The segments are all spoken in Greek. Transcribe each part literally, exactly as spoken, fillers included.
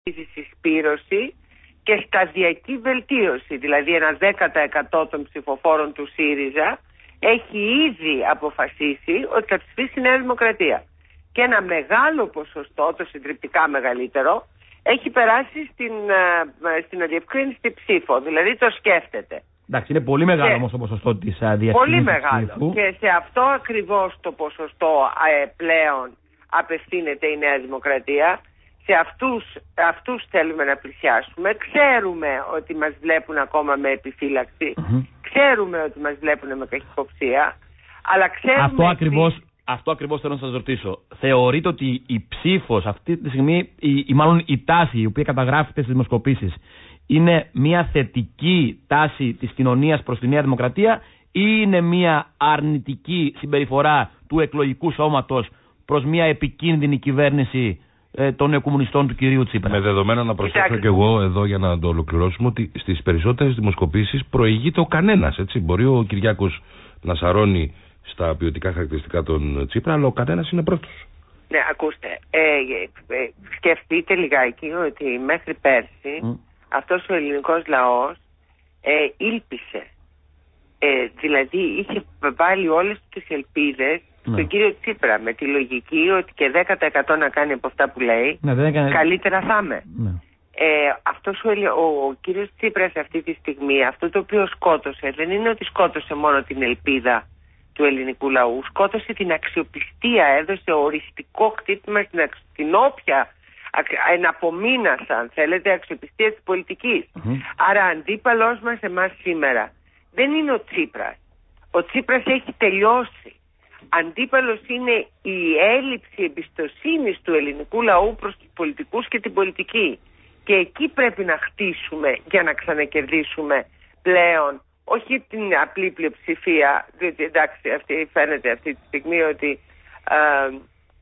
συσπήρωση και σταδιακή βελτίωση. Δηλαδή ένα δέκα τοις εκατό των ψηφοφόρων του ΣΥΡΙΖΑ έχει ήδη αποφασίσει ότι θα ψηφίσει η Νέα Δημοκρατία. Και ένα μεγάλο ποσοστό, το συντριπτικά μεγαλύτερο, έχει περάσει στην, στην αδιευκρίνηστη ψήφο. Δηλαδή το σκέφτεται. Εντάξει, είναι πολύ μεγάλο όμως το ποσοστό της αδιευκρίνησης Πολύ μεγάλο. ψήφου. Και σε αυτό ακριβώς το ποσοστό ε, πλέον απευθύνεται η Νέα Δημοκρατία. Σε αυτούς, αυτούς θέλουμε να πλησιάσουμε. Ξέρουμε ότι μας βλέπουν ακόμα με επιφύλαξη. Mm-hmm. Ξέρουμε ότι μας βλέπουν με καχυποψία. Αλλά ξέρουμε αυτό, ότι... ακριβώς, αυτό ακριβώς θέλω να σας ρωτήσω. Θεωρείτε ότι η ψήφος αυτή τη στιγμή, ή, ή μάλλον η τάση η οποία καταγράφεται στις δημοσκοπήσεις, είναι μια θετική τάση της κοινωνίας προς τη Νέα Δημοκρατία ή είναι μια αρνητική συμπεριφορά του εκλογικού σώματος προς μια επικίνδυνη κυβέρνηση ε, των νεοκομμουνιστών του κυρίου Τσίπρα? Με δεδομένο να προσθέσω και εγώ εδώ για να το ολοκληρώσουμε ότι στις περισσότερες δημοσκοπήσεις προηγείται ο κανένας. Έτσι. Μπορεί ο Κυριάκος να σαρώνει στα ποιοτικά χαρακτηριστικά των Τσίπρα, αλλά ο κανένας είναι πρώτος. Ναι, ακούστε, ε, ε, ε, σκεφτείτε λιγάκι ότι μέχρι πέρσι mm. αυτός ο ελληνικός λαός ε, ήλπισε. Ε, δηλαδή είχε βάλει όλες τις ελπίδες ναι. στον κύριο Τσίπρα, με τη λογική ότι και δέκα τοις εκατό να κάνει από αυτά που λέει, ναι, δεν έκανε... καλύτερα θα είμαι. Ναι. Ε, αυτός ο, ο, ο κύριος Τσίπρας αυτή τη στιγμή, αυτό το οποίο σκότωσε, δεν είναι ότι σκότωσε μόνο την ελπίδα του ελληνικού λαού, σκότωσε την αξιοπιστία, έδωσε οριστικό χτύπημα στην, στην όποια εναπομείνασα, αν θέλετε, αξιοπιστία της πολιτικής. Mm-hmm. Άρα αντίπαλός μας εμάς σήμερα δεν είναι ο Τσίπρας. Ο Τσίπρας έχει τελειώσει. Αντίπαλος είναι η έλλειψη εμπιστοσύνης του ελληνικού λαού προς τους πολιτικούς και την πολιτική. Και εκεί πρέπει να χτίσουμε για να ξανακερδίσουμε πλέον, όχι την απλή πλειοψηφία, διότι εντάξει αυτή, φαίνεται αυτή τη στιγμή ότι ε,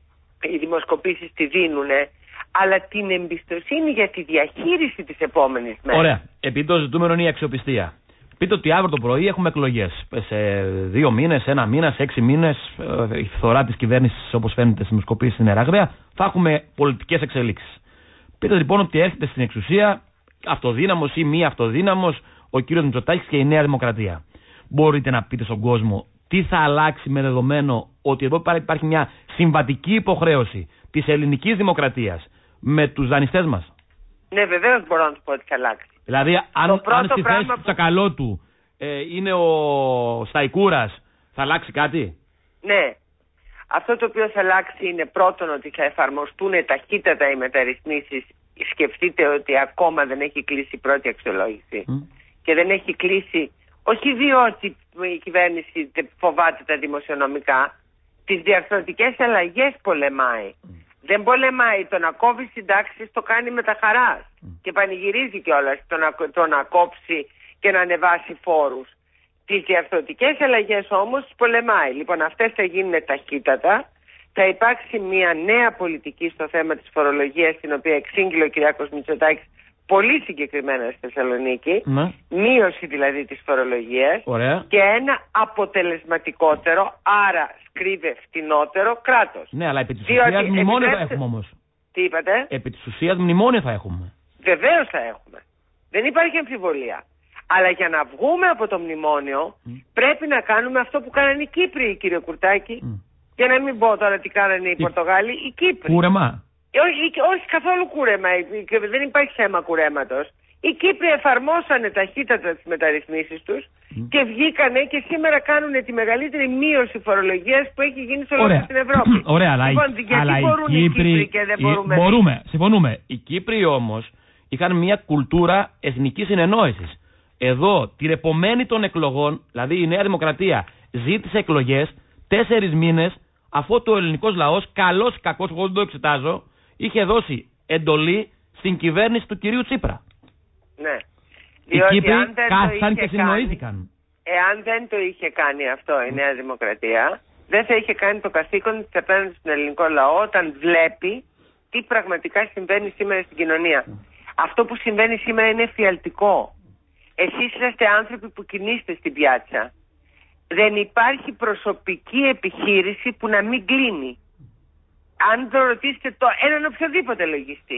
οι δημοσκοπήσεις τη δίνουνε, αλλά την εμπιστοσύνη για τη διαχείριση της επόμενης μέρας. Ωραία. Επειδή το ζητούμενο είναι η αξιοπιστία. Πείτε ότι αύριο το πρωί έχουμε εκλογές. Σε δύο μήνες, ένα μήνα, σε έξι μήνες, η φθορά της κυβέρνησης, όπως φαίνεται στις δημοσκοπήσεις στην Εράγδεια, θα έχουμε πολιτικές εξελίξεις. Πείτε λοιπόν ότι έρχεται στην εξουσία αυτοδύναμος ή μη αυτοδύναμος ο κύριος Μητσοτάκης και η Νέα Δημοκρατία. Μπορείτε να πείτε στον κόσμο τι θα αλλάξει με δεδομένο ότι εδώ υπάρχει μια συμβατική υποχρέωση της ελληνικής δημοκρατίας με τους δανειστές μας? Ναι, βεβαίως μπορώ να του πω ότι θα αλλάξει. Δηλαδή, αν, αν στη θέση του Τσακαλώτου ε, είναι ο Σταϊκούρας, θα αλλάξει κάτι? Ναι. Αυτό το οποίο θα αλλάξει είναι πρώτον ότι θα εφαρμοστούν ταχύτατα οι μεταρρυθμίσεις. Σκεφτείτε ότι ακόμα δεν έχει κλείσει η πρώτη αξιολόγηση. Mm. Και δεν έχει κλείσει, όχι διότι η κυβέρνηση φοβάται τα δημοσιονομικά, τις διαρθρωτικές αλλαγές πολεμάει. Mm. Δεν πολεμάει το να κόβει συντάξεις, το κάνει με τα χαράς. Mm. Και πανηγυρίζει κιόλας το να, το να κόψει και να ανεβάσει φόρους. Τις διαρθρωτικές αλλαγές όμως πολεμάει. Λοιπόν, αυτές θα γίνουν ταχύτατα. Θα υπάρξει μια νέα πολιτική στο θέμα της φορολογίας, την οποία εξήγηλε ο Κυριάκος Μητσοτάκης πολύ συγκεκριμένα στη Θεσσαλονίκη. Ναι. Μείωση δηλαδή της φορολογίας. Ωραία. Και ένα αποτελεσματικότερο, άρα σκρίβε φτηνότερο κράτος. Ναι, αλλά επί της ουσίας μνημόνια επιτρέψε... θα έχουμε όμως. Τι είπατε? Επί της ουσίας μνημόνια θα έχουμε. Βεβαίως θα έχουμε. Δεν υπάρχει αμφιβολία. Αλλά για να βγούμε από το μνημόνιο mm. πρέπει να κάνουμε αυτό που κάνανε οι Κύπροι, κύριε Κουρτάκη. Mm. Και να μην πω τώρα τι κάνανε οι Πορτογάλοι, οι Κύπροι. Κούρεμα. Όχι, όχι καθόλου κούρεμα, δεν υπάρχει θέμα κουρέματος. Οι Κύπροι εφαρμόσανε ταχύτατα τις μεταρρυθμίσεις τους mm. και βγήκανε και σήμερα κάνουν τη μεγαλύτερη μείωση φορολογίας που έχει γίνει σε όλη την Ευρώπη. Ωραία, αλλά, λοιπόν, οι, γιατί αλλά μπορούν οι Κύπροι, οι Κύπροι και δεν οι, μπορούμε. Μπορούμε, συμφωνούμε. Οι Κύπροι όμως είχαν μια κουλτούρα εθνικής συνεννόησης. Εδώ, την επομένη των εκλογών, δηλαδή η Νέα Δημοκρατία ζήτησε εκλογές τέσσερις μήνες αφού το ελληνικός λαός, καλός ή κακός, εγώ δεν το εξετάζω, είχε δώσει εντολή στην κυβέρνηση του κυρίου Τσίπρα. Ναι. Οι Κύπροι κάθαν και συνοήθηκαν. Εάν δεν το είχε κάνει αυτό η Νέα Δημοκρατία, δεν θα είχε κάνει το καθήκον της απέναντι στον ελληνικό λαό όταν βλέπει τι πραγματικά συμβαίνει σήμερα στην κοινωνία. Mm. Αυτό που συμβαίνει σήμερα είναι εφιαλτικό. Εσείς είστε άνθρωποι που κινείστε στην πιάτσα. Δεν υπάρχει προσωπική επιχείρηση που να μην κλείνει. Αν το ρωτήσετε το έναν οποιοδήποτε λογιστή,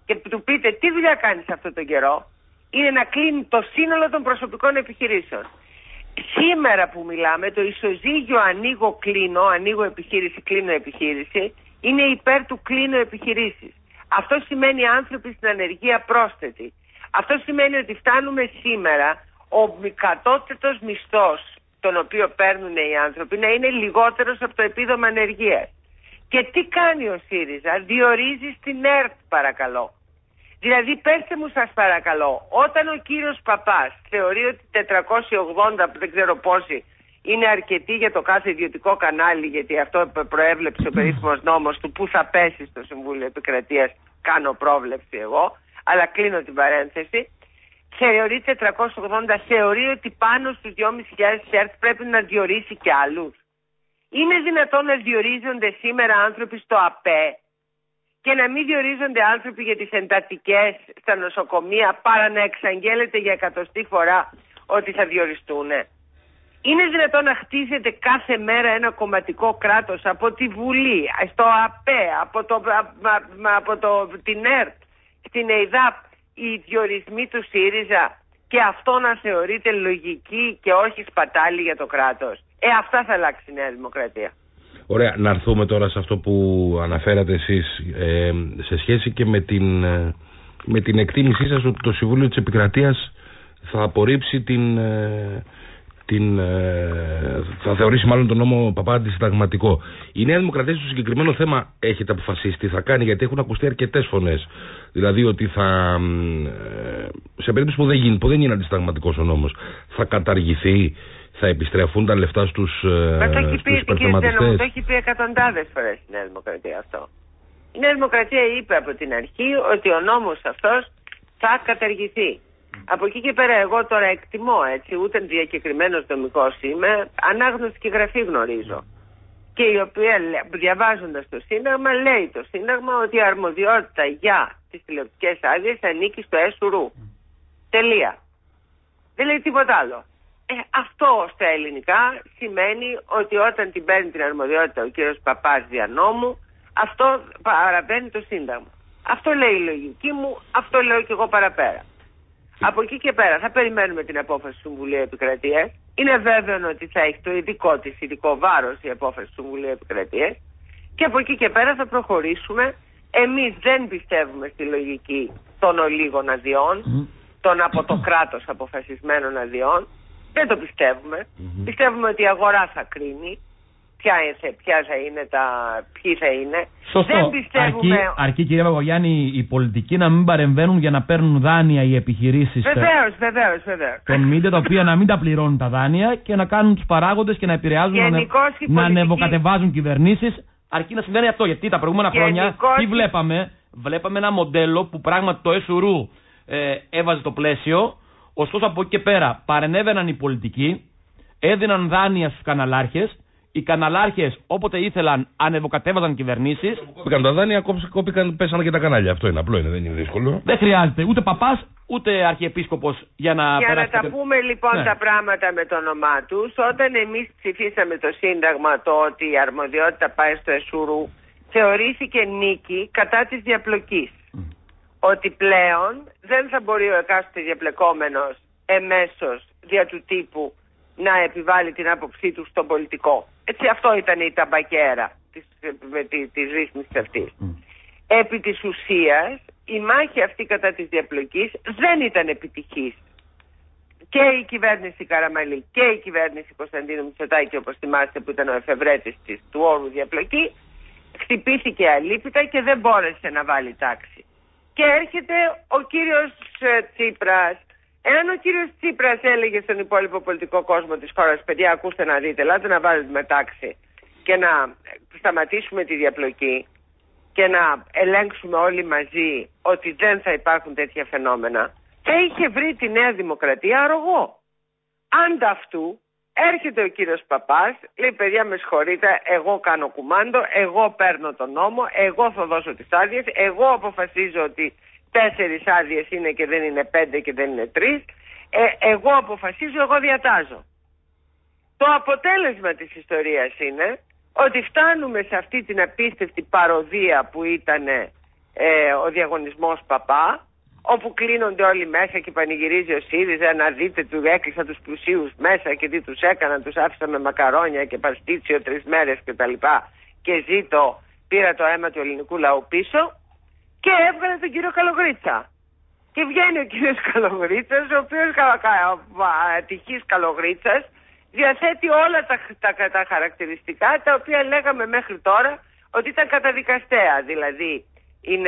και του πείτε τι δουλειά κάνεις αυτόν τον καιρό, είναι να κλείνει το σύνολο των προσωπικών επιχειρήσεων. Σήμερα που μιλάμε, το ισοζύγιο ανοίγω-κλείνω, ανοίγω επιχείρηση, κλείνω επιχείρηση, είναι υπέρ του κλείνω επιχειρήσεις. Αυτό σημαίνει άνθρωποι στην ανεργία πρόσθετη. Αυτό σημαίνει ότι φτάνουμε σήμερα ο κατώτατος μισθός τον οποίο παίρνουν οι άνθρωποι να είναι λιγότερος από το επίδομα ανεργίας. Και τι κάνει ο ΣΥΡΙΖΑ? Διορίζει στην ΕΡΤ, παρακαλώ. Δηλαδή πέστε μου σας παρακαλώ, όταν ο κύριος Παπάς θεωρεί ότι τετρακόσιοι ογδόντα, που δεν ξέρω πόσοι, είναι αρκετοί για το κάθε ιδιωτικό κανάλι, γιατί αυτό προέβλεψε ο περίφημος νόμος του, που θα πέσει στο Συμβούλιο Επικρατείας, κάνω πρόβλεψη εγώ, αλλά κλείνω την παρένθεση, θεωρεί τετρακόσιοι ογδόντα, θεωρεί ότι πάνω στους δυόμισι χιλιάδες ΕΡΤ πρέπει να διορίσει και άλλους. Είναι δυνατόν να διορίζονται σήμερα άνθρωποι στο ΑΠΕ και να μην διορίζονται άνθρωποι για τις εντατικές στα νοσοκομεία, παρά να εξαγγέλλεται για εκατοστή φορά ότι θα διοριστούν? Είναι δυνατόν να χτίζεται κάθε μέρα ένα κομματικό κράτος από τη Βουλή, στο ΑΠΕ, από, το, από το, την ΕΡΤ, στην ΕΙΔΑΠ, οι διορισμοί του ΣΥΡΙΖΑ, και αυτό να θεωρείται λογική και όχι σπατάλη για το κράτος? Ε, αυτά θα αλλάξει η Νέα Δημοκρατία. Ωραία, να έρθουμε τώρα σε αυτό που αναφέρατε εσείς, ε, σε σχέση και με την, με την εκτίμησή σας ότι το Συμβούλιο της Επικρατείας θα απορρίψει την... Ε, την, ε, θα θεωρήσει μάλλον τον νόμο Παπά αντισυνταγματικό. Η Νέα Δημοκρατία στο συγκεκριμένο θέμα έχετε αποφασίσει τι θα κάνει? Γιατί έχουν ακουστεί αρκετές φωνές. Δηλαδή ότι θα, ε, σε περίπτωση που δεν, γίνει, που δεν είναι αντισυνταγματικός ο νόμος, θα καταργηθεί, θα επιστρέφουν τα λεφτά στους υπερθεματιστές. Το έχει πει εκατοντάδες φορές η Νέα Δημοκρατία αυτό. Η Νέα Δημοκρατία είπε από την αρχή ότι ο νόμος αυτός θα καταργηθεί. Από εκεί και πέρα εγώ τώρα εκτιμώ, έτσι, ούτε διακεκριμένος νομικός είμαι, ανάγνωση και γραφή γνωρίζω. Και η οποία διαβάζοντας το Σύνταγμα, λέει το Σύνταγμα ότι η αρμοδιότητα για τις τηλεοπτικές άδειες ανήκει στο ΕΣΟΥΡΟΥ. Τελεία. Δεν λέει τίποτα άλλο. Ε, αυτό στα ελληνικά σημαίνει ότι όταν την παίρνει την αρμοδιότητα ο κύριος Παπάς δια νόμου, αυτό παραβαίνει το Σύνταγμα. Αυτό λέει η λογική μου, αυτό λέω και εγώ παραπέρα. Από εκεί και πέρα θα περιμένουμε την απόφαση του Συμβουλίου Επικρατείας. Είναι βέβαιο ότι θα έχει το ειδικό της ειδικό βάρος η απόφαση του Συμβουλίου Επικρατείας. Και από εκεί και πέρα θα προχωρήσουμε. Εμείς δεν πιστεύουμε στη λογική των ολίγων αδειών, mm. των από το κράτος αποφασισμένων αδειών. Δεν το πιστεύουμε. Mm-hmm. Πιστεύουμε ότι η αγορά θα κρίνει ποια, ποια θα είναι τα, ποιοι θα είναι. Σωστό. Δεν πιστεύουμε... Αρκεί, αρκεί κυρία Παπαγιάννη οι πολιτικοί να μην παρεμβαίνουν για να παίρνουν δάνεια οι επιχειρήσεις. Βεβαίως, βεβαίως, βεβαίως. Των μίντια, τα οποία να μην τα πληρώνουν τα δάνεια και να κάνουν τους παράγοντες και να επηρεάζουν, να, πολιτική... να ανεβοκατεβάζουν κυβερνήσεις. Αρκεί να συμβαίνει αυτό. Γιατί τα προηγούμενα χρόνια Γενικώς... τι βλέπαμε? Βλέπαμε ένα μοντέλο που πράγματι το ΕΣΟΥΡΟΥ ε, έβαζε το πλαίσιο. Ωστόσο από εκεί και πέρα παρενέβαιναν οι πολιτικοί, έδιναν δάνεια στους καναλάρχες. Οι καναλάρχες όποτε ήθελαν ανεβοκατέβαζαν κυβερνήσεις. Κόπηκαν τα δάνεια, κόπηκαν, πέσανε και τα κανάλια. Αυτό είναι απλό, είναι, δεν είναι δύσκολο. Δεν χρειάζεται ούτε παπάς ούτε αρχιεπίσκοπος για να Για περάσει. να τα πούμε λοιπόν ναι. τα πράγματα με το όνομά τους. Όταν εμείς ψηφίσαμε το Σύνταγμα το ότι η αρμοδιότητα πάει στο ΕΣΟΥΡΟΥ, θεωρήθηκε νίκη κατά της διαπλοκής. Mm. Ότι πλέον δεν θα μπορεί ο εκάστοτε διαπλεκόμενος εμέσως δια του τύπου να επιβάλλει την άποψή του στον πολιτικό. Έτσι, αυτό ήταν η ταμπακέρα της, της, της ρύθμισης αυτής. Mm. Επί της ουσίας, η μάχη αυτή κατά της διαπλοκής δεν ήταν επιτυχής. Και η κυβέρνηση Καραμανλή και η κυβέρνηση Κωνσταντίνου Μητσοτάκη, όπως θυμάστε, που ήταν ο εφευρέτης της, του όρου διαπλοκή, χτυπήθηκε αλίπητα και δεν μπόρεσε να βάλει τάξη. Και έρχεται ο κύριος Τσίπρας. Εάν ο κύριος Τσίπρας έλεγε στον υπόλοιπο πολιτικό κόσμο της χώρας, παιδιά, ακούστε να δείτε, ελάτε να βάλουμε τάξη και να σταματήσουμε τη διαπλοκή και να ελέγξουμε όλοι μαζί ότι δεν θα υπάρχουν τέτοια φαινόμενα, θα είχε βρει τη Νέα Δημοκρατία αρρωγό. Ανταυτού έρχεται ο κύριος Παπάς, λέει, παιδιά, με συγχωρείτε, εγώ κάνω κουμάντο, εγώ παίρνω τον νόμο, εγώ θα δώσω τις άδειες, εγώ αποφασίζω ότι τέσσερις άδειες είναι και δεν είναι πέντε και δεν είναι τρεις. Ε, εγώ αποφασίζω, εγώ διατάζω. Το αποτέλεσμα της ιστορίας είναι ότι φτάνουμε σε αυτή την απίστευτη παροδία που ήταν ε, ο διαγωνισμός Παπά, όπου κλείνονται όλοι μέσα και πανηγυρίζει ο ΣΥΡΙΖΑ, να δείτε, του έκλεισα τους πλουσίους μέσα και τι τους έκανα, τους άφησα με μακαρόνια και παστίτσιο τρεις μέρες και τα λοιπά, και ζήτω, πήρα το αίμα του ελληνικού λαού πίσω, και έβγαλε τον κύριο Καλογρίτσα. Και βγαίνει ο κύριος Καλογρίτσας, ο οποίος ατυχής Καλογρίτσας διαθέτει όλα τα, τα, τα χαρακτηριστικά τα οποία λέγαμε μέχρι τώρα ότι ήταν καταδικαστέα. Δηλαδή είναι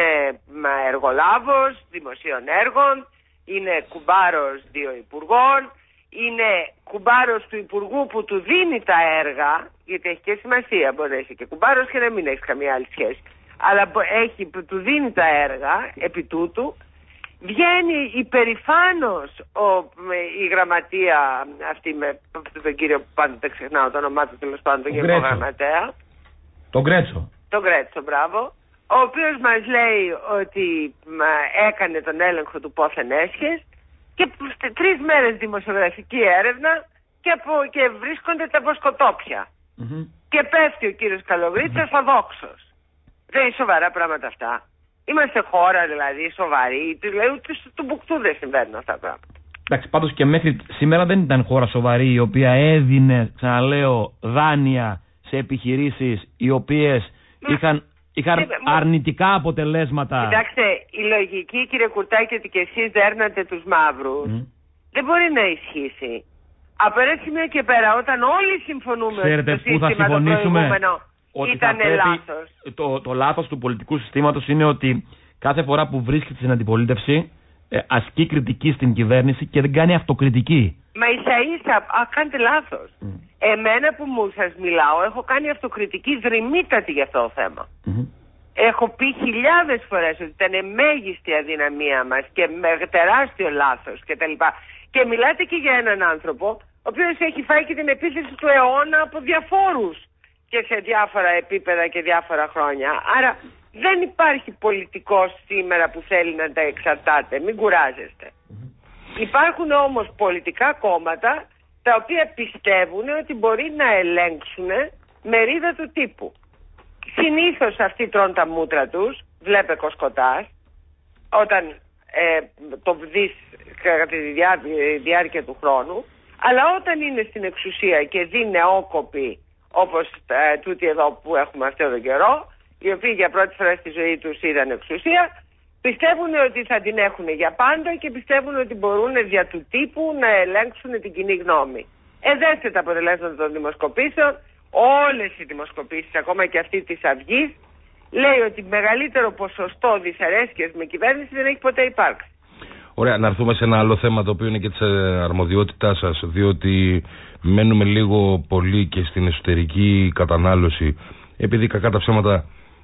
εργολάβος δημοσίων έργων, είναι κουμπάρος δύο υπουργών, είναι κουμπάρος του υπουργού που του δίνει τα έργα, γιατί έχει και σημασία, μπορεί να είσαι και κουμπάρος και να μην έχει καμία άλλη σχέση, αλλά έχει, του δίνει τα έργα επί τούτου. Βγαίνει υπερηφάνος ο, η γραμματεία αυτή με τον κύριο που πάντοτε ξεχνάω το όνομά του, τέλος πάντων, τον κύριο γραμματέα. Τον Γκρέτσο. Τον Γκρέτσο, μπράβο. Ο οποίος μας λέει ότι μα, έκανε τον έλεγχο του πόθεν έσχες και τρεις μέρες δημοσιογραφική έρευνα και, από, και βρίσκονται τα βοσκοτόπια. Mm-hmm. Και πέφτει ο κύριος Καλογρίτσας mm-hmm. αδόξος. Δεν είναι σοβαρά πράγματα αυτά. Είμαστε χώρα δηλαδή σοβαρή, δηλαδή ούτε στο Μπουκτού δεν συμβαίνουν αυτά τα πράγματα. Εντάξει, πάντως και μέχρι σήμερα δεν ήταν χώρα σοβαρή η οποία έδινε, ξαναλέω, δάνεια σε επιχειρήσεις οι οποίες mm. είχαν, είχαν mm. αρνητικά αποτελέσματα. Κοιτάξτε, η λογική, κύριε Κουρτάκη, ότι και εσείς δέρνατε τους μαύρους mm. δεν μπορεί να ισχύσει. Από ένα σημείο και πέρα, όταν όλοι συμφωνούμε Ξέρετε ότι το σύστημα θα συμφωνήσουμε, το προηγούμενο ότι ήταν λάθος. Το, το λάθος του πολιτικού συστήματος είναι ότι κάθε φορά που βρίσκεται στην αντιπολίτευση ε, ασκεί κριτική στην κυβέρνηση και δεν κάνει αυτοκριτική. Μα ίσα ίσα, α, κάνετε λάθος. Mm. Εμένα που μου σας μιλάω, έχω κάνει αυτοκριτική δρυμύτατη για αυτό το θέμα. Mm-hmm. Έχω πει χιλιάδες φορές ότι ήταν μέγιστη αδυναμία μας και με τεράστιο λάθος κτλ. Και, και μιλάτε και για έναν άνθρωπο ο οποίος έχει φάει και την επίθεση του αιώνα από διαφόρους και σε διάφορα επίπεδα και διάφορα χρόνια. Άρα δεν υπάρχει πολιτικός σήμερα που θέλει να τα εξαρτάται. Μην κουράζεστε. Mm-hmm. Υπάρχουν όμως πολιτικά κόμματα τα οποία πιστεύουν ότι μπορεί να ελέγξουν μερίδα του τύπου. Συνήθως αυτοί τρώνε τα μούτρα τους, βλέπε Κοσκοτάς, όταν ε, το δεις κατά τη διά, διάρκεια του χρόνου, αλλά όταν είναι στην εξουσία και δει νεόκοποι όπως ε, τούτοι εδώ που έχουμε αυτόν τον καιρό, οι οποίοι για πρώτη φορά στη ζωή τους είδαν εξουσία, πιστεύουν ότι θα την έχουν για πάντα και πιστεύουν ότι μπορούν δια του τύπου να ελέγξουν την κοινή γνώμη. Εδέστε τα αποτελέσματα των δημοσκοπήσεων. Όλες οι δημοσκοπήσεις, ακόμα και αυτή της Αυγής, λέει ότι μεγαλύτερο ποσοστό δυσαρέσκειας με κυβέρνηση δεν έχει ποτέ υπάρξει. Ωραία, να έρθουμε σε ένα άλλο θέμα το οποίο είναι και της αρμοδιότητάς σας, διότι μένουμε λίγο πολύ και στην εσωτερική κατανάλωση, επειδή κακά τα ψέματα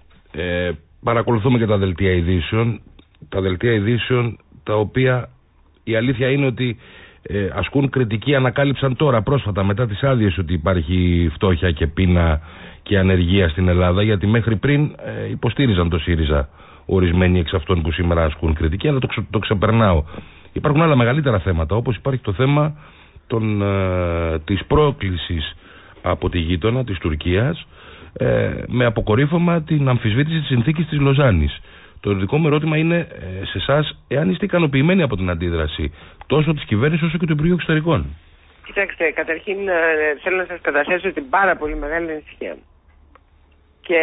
ε, παρακολουθούμε και τα δελτία ειδήσεων, τα δελτία ειδήσεων τα οποία η αλήθεια είναι ότι Ε, ασκούν κριτική, ανακάλυψαν τώρα πρόσφατα μετά τις άδειες ότι υπάρχει φτώχεια και πείνα και ανεργία στην Ελλάδα, γιατί μέχρι πριν ε, υποστήριζαν το ΣΥΡΙΖΑ ορισμένοι εξ αυτών που σήμερα ασκούν κριτική, αλλά το, ξε, το ξεπερνάω. Υπάρχουν άλλα μεγαλύτερα θέματα, όπως υπάρχει το θέμα των, ε, της πρόκλησης από τη γείτονα της Τουρκίας ε, με αποκορύφωμα την αμφισβήτηση της συνθήκης της Λοζάνης. Το δικό μου ερώτημα είναι σε εσάς, εάν είστε ικανοποιημένοι από την αντίδραση τόσο της κυβέρνησης όσο και του Υπουργείου Εξωτερικών. Κοιτάξτε, καταρχήν θέλω να σας καταθέσω την πάρα πολύ μεγάλη ανησυχία μου. Και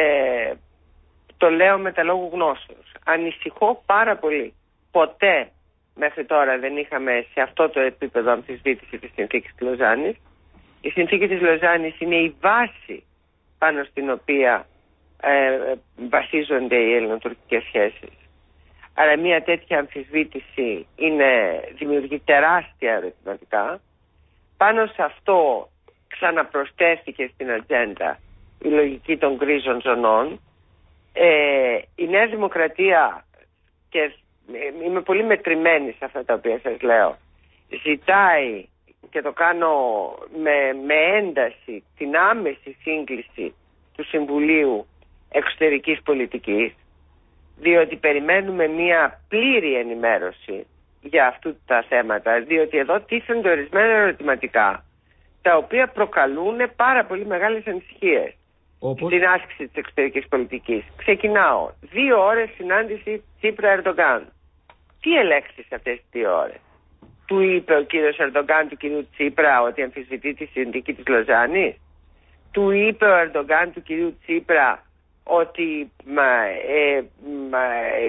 το λέω με τα λόγου γνώσεως. Ανησυχώ πάρα πολύ. Ποτέ μέχρι τώρα δεν είχαμε σε αυτό το επίπεδο αμφισβήτηση της συνθήκης της Λοζάνης. Η συνθήκη της Λοζάνης είναι η βάση πάνω στην οποία Ε, βασίζονται οι ελληνοτουρκικές σχέσεις. Άρα μια τέτοια αμφισβήτηση είναι, δημιουργεί τεράστια ερωτηματικά. Πάνω σε αυτό ξαναπροσθέθηκε στην ατζέντα η λογική των γκρίζων ζωνών. Ε, η Νέα Δημοκρατία, και ε, είμαι πολύ μετρημένη σε αυτά τα οποία σας λέω, ζητάει, και το κάνω με, με ένταση, την άμεση σύγκληση του Συμβουλίου Εξωτερικής Πολιτικής, διότι περιμένουμε μια πλήρη ενημέρωση για αυτού τα θέματα, διότι εδώ τίθενται ορισμένα ερωτηματικά τα οποία προκαλούν πάρα πολύ μεγάλες ανησυχίες. Όπως? Στην άσκηση της εξωτερικής πολιτικής. Ξεκινάω. Δύο ώρες συνάντηση Τσίπρα-Ερντογκάν. Τι ελέγχθη σε αυτές τις δύο ώρες? Του είπε ο κύριος Ερντογκάν του κυρίου Τσίπρα ότι αμφισβητεί τη συνθήκη της Λοζάνης? Του είπε ο Ερντογκάν του κυρίου Τσίπρα ότι μα, ε, μα,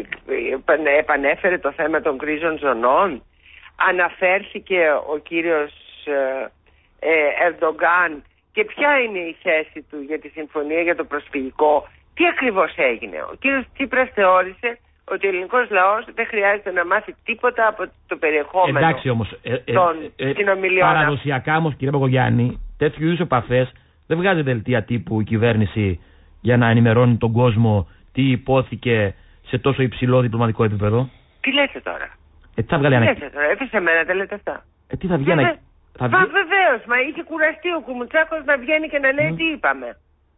ε, επανέφερε το θέμα των κρίζων ζωνών? Αναφέρθηκε ο κύριος ε, ε, Ερντογκάν και ποια είναι η θέση του για τη συμφωνία για το προσφυγικό? Τι ακριβώς έγινε? Ο κύριος Τσίπρας θεώρησε ότι ο ελληνικός λαός δεν χρειάζεται να μάθει τίποτα από το περιεχόμενο. Εντάξει όμως, ε, ε, των ε, ε, συνομιλιών. Παραδοσιακά όμως, κύριε Παπογιάννη, τέτοιου είδους επαφές δεν βγάζει δελτία τύπου η κυβέρνηση για να ενημερώνει τον κόσμο τι υπόθηκε σε τόσο υψηλό διπλωματικό επίπεδο. Τι λέτε τώρα? Ε, τι θα βγάλει ανακοίνωση? Τι λέτε τώρα? Έφεσε εμένα τα λέτε αυτά. Ε, τι θα βγει ανακοίνωση? Θα βγει... Βεβαίως, μα είχε κουραστεί ο Κουμουτσάκος να βγαίνει και να λέει mm. τι είπαμε.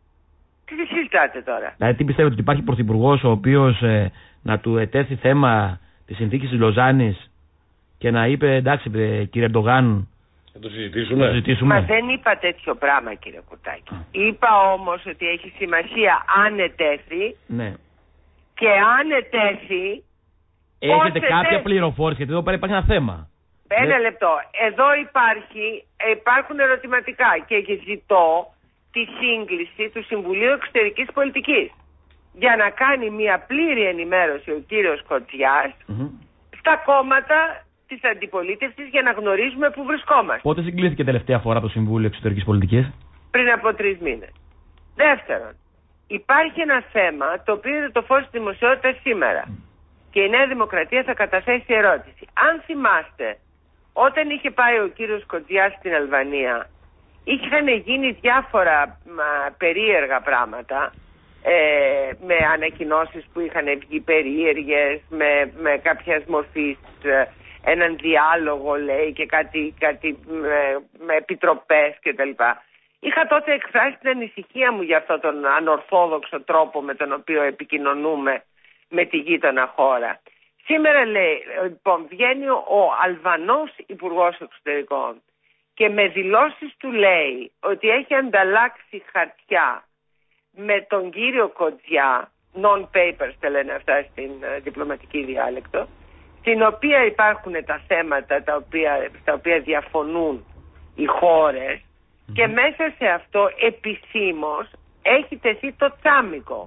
Τι συζητάτε τώρα? Δηλαδή, τι πιστεύετε, ότι υπάρχει πρωθυπουργός ο οποίος ε, να του ετέθη θέμα της συνθήκης της Λοζάνης και να είπε εντάξει κύριε Ερντογάν, θα το συζητήσουμε. το συζητήσουμε? Μα δεν είπα τέτοιο πράγμα, κύριε Κουρτάκη. Mm. Είπα όμως ότι έχει σημασία αν ετέθη, ναι. Και αν ετέθη, έχετε κάποια ετέθη πληροφόρηση? Γιατί εδώ πέρα υπάρχει ένα θέμα. Ένα ναι. λεπτό. Εδώ υπάρχει, υπάρχουν ερωτηματικά και ζητώ τη σύγκληση του Συμβουλίου Εξωτερικής Πολιτικής για να κάνει μια πλήρη ενημέρωση ο κύριος Κοτζιάς mm-hmm. στα κόμματα της αντιπολίτευσης για να γνωρίζουμε πού βρισκόμαστε. Πότε συγκλήθηκε τελευταία φορά το Συμβούλιο Εξωτερικής Πολιτικής? Πριν από τρεις μήνες. Δεύτερον, υπάρχει ένα θέμα το οποίο είναι το φως της δημοσιότητας σήμερα mm. και η Νέα Δημοκρατία θα καταθέσει ερώτηση. Αν θυμάστε, όταν είχε πάει ο κύριος Κοτζιάς στην Αλβανία, είχαν γίνει διάφορα μα, περίεργα πράγματα, ε, με ανακοινώσεις που είχαν βγει περίεργες, με, με κάποιας μορφής ε, έναν διάλογο λέει και κάτι, κάτι με, με επιτροπές κτλ. Είχα τότε εκφράσει την ανησυχία μου για αυτόν τον ανορθόδοξο τρόπο με τον οποίο επικοινωνούμε με τη γείτονα χώρα. Σήμερα λέει, λοιπόν, βγαίνει ο Αλβανός Υπουργός Εξωτερικών και με δηλώσεις του λέει ότι έχει ανταλλάξει χαρτιά με τον κύριο Κοτζιά, non-papers τα λένε αυτά στην uh, διπλωματική διάλεκτο, στην οποία υπάρχουν τα θέματα τα οποία, στα οποία διαφωνούν οι χώρες mm-hmm. και μέσα σε αυτό επισήμως έχει τεθεί το τσάμικο.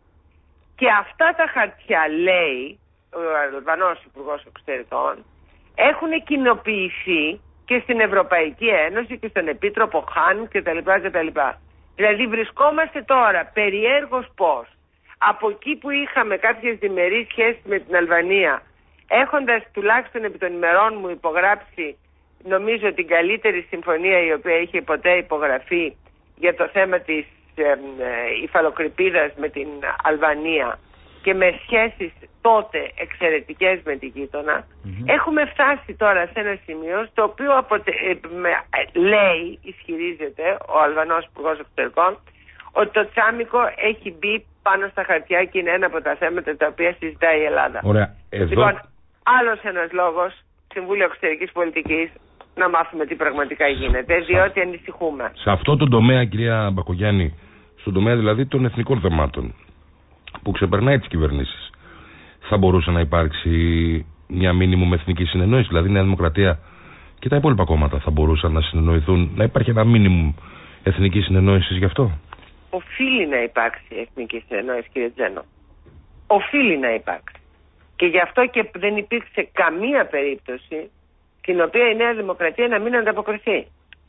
Και αυτά τα χαρτιά, λέει ο Αλβανός Υπουργός Εξωτερικών, έχουν κοινοποιηθεί και στην Ευρωπαϊκή Ένωση και στον Επίτροπο Χάν κτλ. κτλ. Δηλαδή βρισκόμαστε τώρα περιέργως πώς από εκεί που είχαμε κάποιες διμερείς σχέσεις με την Αλβανία, έχοντας τουλάχιστον επί των ημερών μου υπογράψει νομίζω την καλύτερη συμφωνία η οποία είχε ποτέ υπογραφεί για το θέμα της ε, ε, υφαλοκρηπίδας με την Αλβανία και με σχέσεις τότε εξαιρετικές με τη γείτονα, mm-hmm. έχουμε φτάσει τώρα σε ένα σημείο στο οποίο αποτε... με... λέει, ισχυρίζεται ο Αλβανός Υπουργός Εξωτερικών, ότι το τσάμικο έχει μπει πάνω στα χαρτιά και είναι ένα από τα θέματα τα οποία συζητάει η Ελλάδα. Ωραία. Εδώ... Λοιπόν, άλλος ένας λόγος, Συμβούλιο Εξωτερικής Πολιτικής, να μάθουμε τι πραγματικά γίνεται, διότι ανησυχούμε. Σε αυτό το τομέα, κυρία Μπακογιάννη, στον τομέα δηλαδή των εθνικών θεμάτων, που ξεπερνάει τις κυβερνήσεις, θα μπορούσε να υπάρξει μια μίνιμουμ εθνική συνεννόηση? Δηλαδή η Νέα Δημοκρατία και τα υπόλοιπα κόμματα θα μπορούσαν να συνεννοηθούν, να υπάρχει ένα μίνιμουμ εθνική συνεννόηση γι' αυτό? Οφείλει να υπάρξει εθνική συνεννόηση, κύριε Τζένο. Οφείλει να υπάρξει. Και γι' αυτό και δεν υπήρξε καμία περίπτωση στην οποία η Νέα Δημοκρατία να μην ανταποκριθεί.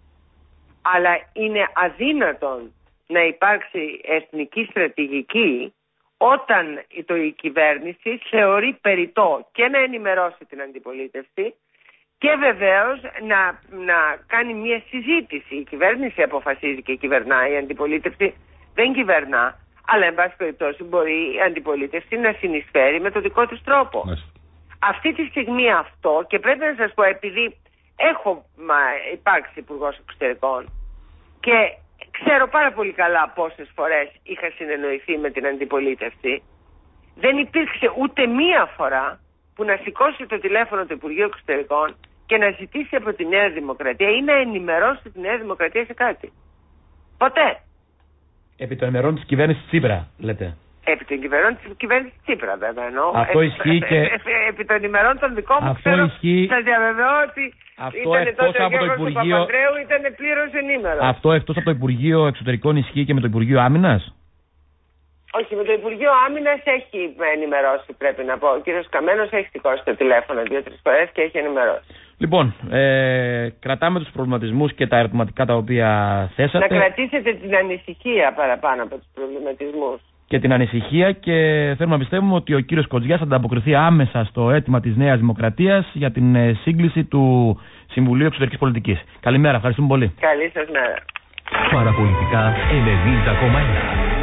Αλλά είναι αδύνατον να υπάρξει εθνική στρατηγική όταν το, η κυβέρνηση θεωρεί περιττό και να ενημερώσει την αντιπολίτευση και βεβαίως να, να κάνει μια συζήτηση. Η κυβέρνηση αποφασίζει και κυβερνάει, η αντιπολίτευση δεν κυβερνά, αλλά εν πάση περιπτώσει μπορεί η αντιπολίτευση να συνεισφέρει με το δικό της τρόπο. Μάλιστα. Αυτή τη στιγμή αυτό, και πρέπει να σας πω, επειδή έχω μα, υπάρξει Υπουργός Εξωτερικών και ξέρω πάρα πολύ καλά πόσες φορές είχα συνεννοηθεί με την αντιπολίτευση, δεν υπήρξε ούτε μία φορά που να σηκώσει το τηλέφωνο του Υπουργείου Εξωτερικών και να ζητήσει από τη Νέα Δημοκρατία ή να ενημερώσει τη Νέα Δημοκρατία σε κάτι. Ποτέ. Επί των ημερών της κυβέρνησης Τσίπρα, λέτε. Επί των ημερών της κυβέρνησης Τσίπρα, βέβαια. Εννοώ. Αυτό ισχύει και. Επί των ημερών των δικών μου, αυτό ισχύει. Σας διαβεβαιώ ότι. Αυτό εκτός από το Υπουργείο. Ήταν πλήρως ενήμερο. Αυτό εκτός από το Υπουργείο Εξωτερικών ισχύει και με το Υπουργείο Άμυνας. Όχι, με το Υπουργείο Άμυνας έχει ενημερώσει, πρέπει να πω. Ο κύριος Καμένος έχει σηκώσει το τηλέφωνο δύο-τρεις φορές και έχει ενημερώσει. Λοιπόν, ε, κρατάμε τους προβληματισμούς και τα ερωτηματικά τα οποία θέσατε. Να κρατήσετε την ανησυχία παραπάνω από τους προβληματισμούς. Και την ανησυχία, και θέλουμε να πιστεύουμε ότι ο κύριος Κοντζιάς θα ανταποκριθεί άμεσα στο αίτημα της Νέας Δημοκρατίας για την ε, σύγκληση του Συμβουλίου Εξωτερικής Πολιτικής. Καλημέρα, ευχαριστούμε πολύ. Καλή σας μέρα. Παραπολιτικά ενενήντα κόμμα ένα.